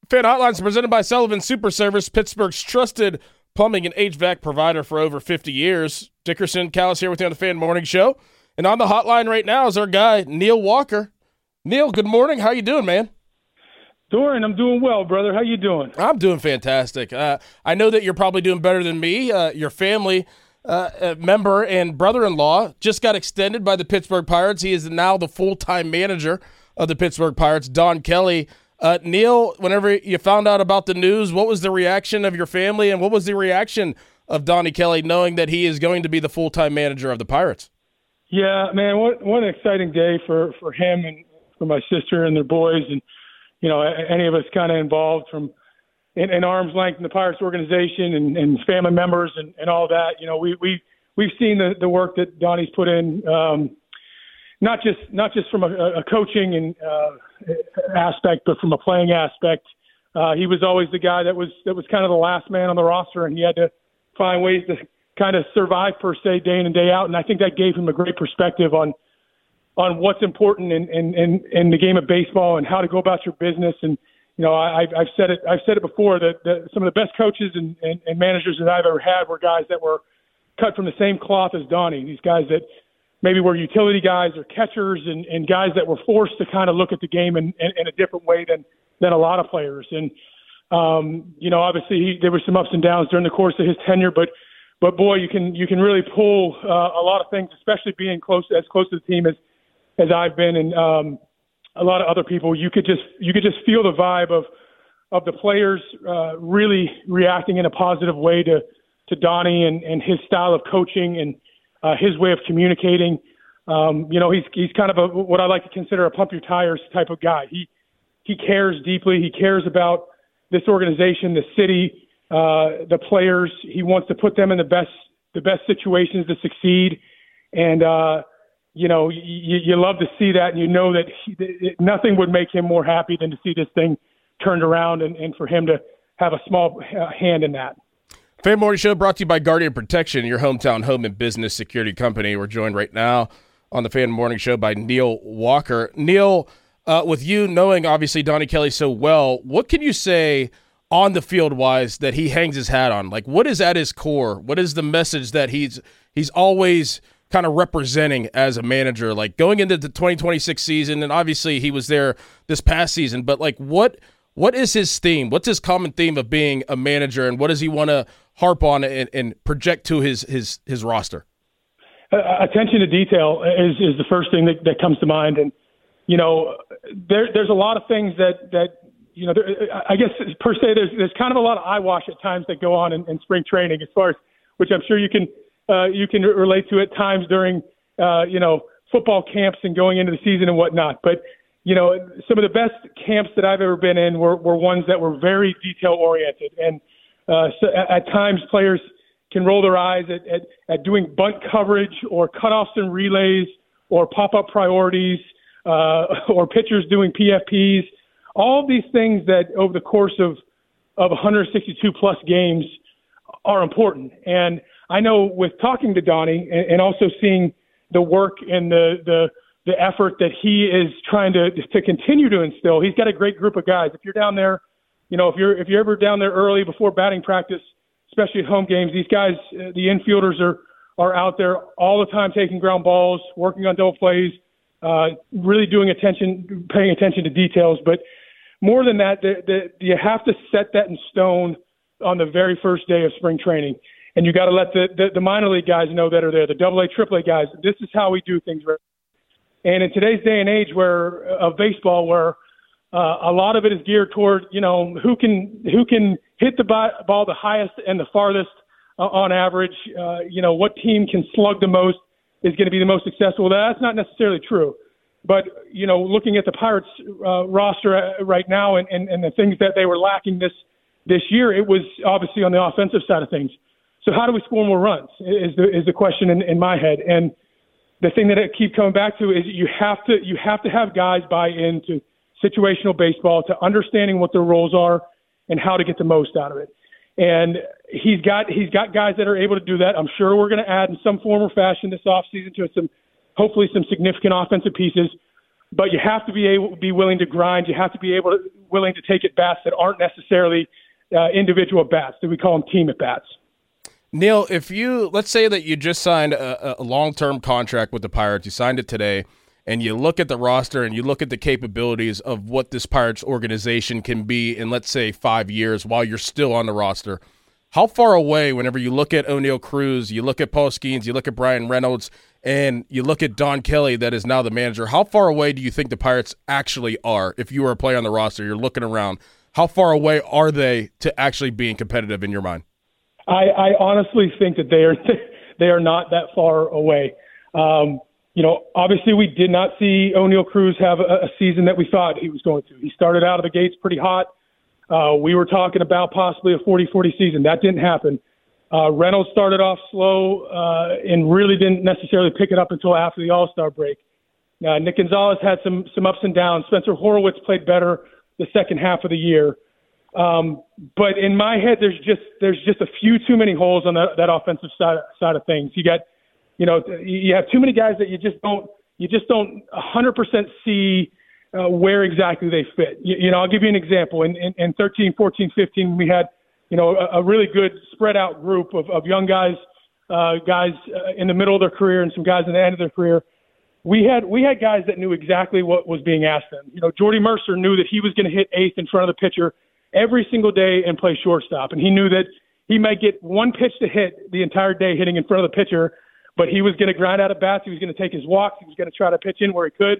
Fan Hotlines presented by Sullivan Super Service, Pittsburgh's trusted plumbing and HVAC provider for over 50 years. Dickerson, Callis here with you on the Fan Morning Show. And on the hotline right now is our guy, Neil Walker. Neil, good morning. How you doing, man? Dorian, I'm doing well, brother. How you doing? I'm doing fantastic. I know that you're probably doing better than me. Your family member and brother-in-law just got extended by the Pittsburgh Pirates. He is now the full-time manager of the Pittsburgh Pirates, Don Kelly. Neil, whenever you found out about the news, what was the reaction of your family, and what was the reaction of Donnie Kelly knowing that he is going to be the full-time manager of the Pirates? Yeah, man, what an exciting day for him and for my sister and their boys, and any of us kind of involved from in arm's length in the Pirates organization and family members and all that. We've seen the work that Donnie's put in. Not just from a coaching and aspect, but from a playing aspect. He was always the guy that was kind of the last man on the roster, and he had to find ways to kind of survive per se day in and day out. And I think that gave him a great perspective on what's important in the game of baseball and how to go about your business. And I've said it before that some of the best coaches and managers that I've ever had were guys that were cut from the same cloth as Donnie. These guys that maybe were utility guys or catchers and guys that were forced to kind of look at the game in a different way than a lot of players. And, obviously there were some ups and downs during the course of his tenure, but boy, you can really pull a lot of things, especially being as close to the team as I've been. And a lot of other people, you could just feel the vibe of the players really reacting in a positive way to Donnie and his style of coaching and his way of communicating. He's kind of what I like to consider a pump your tires type of guy. He cares deeply. He cares about this organization, the city, the players. He wants to put them in the best situations to succeed. And, you love to see that, and that nothing would make him more happy than to see this thing turned around and for him to have a small hand in that. Fan Morning Show brought to you by Guardian Protection, your hometown home and business security company. We're joined right now on the Fan Morning Show by Neil Walker. Neil, with you knowing obviously Donnie Kelly so well, what can you say on the field wise that he hangs his hat on? Like, what is at his core? What is the message that he's always kind of representing as a manager, like going into the 2026 season? And obviously he was there this past season, but like what is his theme? What's his common theme of being a manager, and what does he want to harp on and project to his roster? Attention to detail is the first thing that comes to mind. And, there's a lot of things that I guess per se, there's kind of a lot of eyewash at times that go on in spring training, as far as, which I'm sure you can relate to at times during, football camps and going into the season and whatnot. But, some of the best camps that I've ever been in were ones that were very detail oriented. And so at times players can roll their eyes at doing bunt coverage or cutoffs and relays or pop-up priorities or pitchers doing PFPs. All of these things that over the course of 162-plus games are important. And I know with talking to Donnie and also seeing the work and the effort that he is trying to continue to instill, he's got a great group of guys. If you're down there, if you're ever down there early before batting practice, especially at home games, these guys, the infielders are out there all the time taking ground balls, working on double plays, really paying attention to details. But more than that, you have to set that in stone on the very first day of spring training. And you got to let the minor league guys know that are there, the AA, AAA guys. This is how we do things. And in today's day and age of baseball, where a lot of it is geared toward, who can hit the ball the highest and the farthest on average, what team can slug the most is going to be the most successful. That's not necessarily true. But, looking at the Pirates roster right now and the things that they were lacking this year, it was obviously on the offensive side of things. So how do we score more runs is the question in my head. And the thing that I keep coming back to is you have to have guys buy into situational baseball, to understanding what their roles are and how to get the most out of it. And he's got guys that are able to do that. I'm sure we're going to add in some form or fashion this offseason to hopefully some significant offensive pieces. but you have to be willing to grind. You have to be willing to take at bats that aren't necessarily individual bats, that we call them team at bats. Neil, let's say that you just signed a long-term contract with the Pirates, you signed it today, and you look at the roster and you look at the capabilities of what this Pirates organization can be in, let's say, 5 years while you're still on the roster. How far away, whenever you look at O'Neal Cruz, you look at Paul Skeens, you look at Brian Reynolds, and you look at Don Kelly that is now the manager, how far away do you think the Pirates actually are? If you were a player on the roster, you're looking around, how far away are they to actually being competitive in your mind? I honestly think that they are not that far away. Obviously we did not see O'Neal Cruz have a season that we thought he was going to. He started out of the gates pretty hot. We were talking about possibly a 40-40 season. That didn't happen. Reynolds started off slow and really didn't necessarily pick it up until after the All-Star break. Nick Gonzalez had some ups and downs. Spencer Horwitz played better the second half of the year. But in my head, there's just a few too many holes on that offensive side of things. You have too many guys that you just don't 100% see where exactly they fit. I'll give you an example. In 13, 14, 15, we had, a really good spread out group of young guys, in the middle of their career and some guys in the end of their career. We had guys that knew exactly what was being asked of them. Jordy Mercer knew that he was going to hit eighth in front of the pitcher every single day and play shortstop. And he knew that he might get one pitch to hit the entire day hitting in front of the pitcher, but he was going to grind out at bats. He was going to take his walks. He was going to try to pitch in where he could.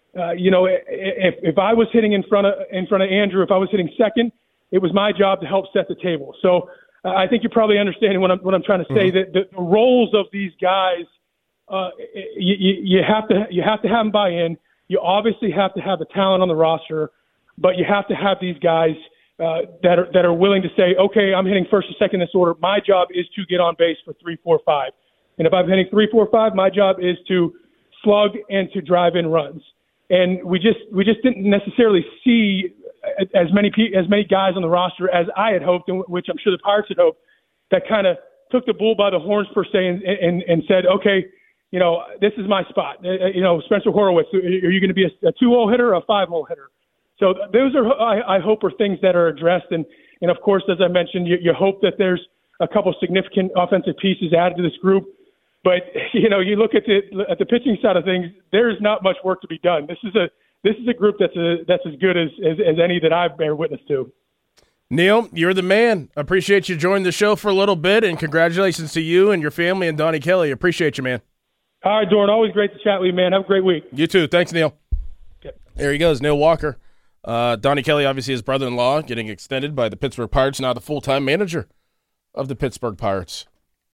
If I was hitting in front of Andrew, if I was hitting second, it was my job to help set the table. So I think you're probably understanding what I'm trying to say. That the roles of these guys, you have to have them buy in. You obviously have to have the talent on the roster, but you have to have these guys that are willing to say, okay, I'm hitting first or second in this order. My job is to get on base for 3, 4, 5. And if I'm hitting 3, 4, 5, my job is to slug and to drive in runs. And we just didn't necessarily see as many guys on the roster as I had hoped, and which I'm sure the Pirates had hoped, that kind of took the bull by the horns per se and said, okay, this is my spot. Spencer Horwitz, are you going to be a 2-hole hitter or a 5-hole hitter? So those are, I hope, are things that are addressed. And of course, as I mentioned, you hope that there's a couple significant offensive pieces added to this group. But you look at the pitching side of things, there's not much work to be done. This is a group that's as good as any that I've bear witness to. Neil, you're the man. Appreciate you joining the show for a little bit, and congratulations to you and your family and Donnie Kelly. Appreciate you, man. All right, Doran, always great to chat with you, man. Have a great week. You too. Thanks, Neil. Okay. There he goes, Neil Walker. Donnie Kelly, obviously his brother-in-law, getting extended by the Pittsburgh Pirates, now the full-time manager of the Pittsburgh Pirates.